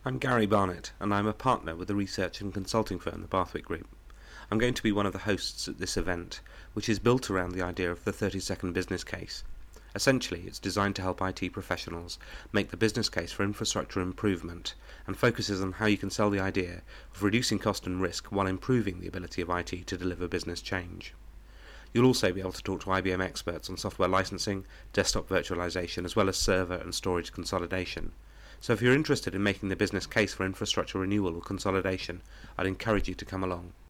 I'm Gary Barnett, and I'm a partner with the research and consulting firm the Bathwick Group. I'm going to be one of the hosts at this event, which is built around the idea of the 30-second business case. Essentially, it's designed to help IT professionals make the business case for infrastructure improvement and focuses on how you can sell the idea of reducing cost and risk while improving the ability of IT to deliver business change. You'll also be able to talk to IBM experts on software licensing, desktop virtualization, as well as server and storage consolidation. So if you're interested in making the business case for infrastructure renewal or consolidation, I'd encourage you to come along.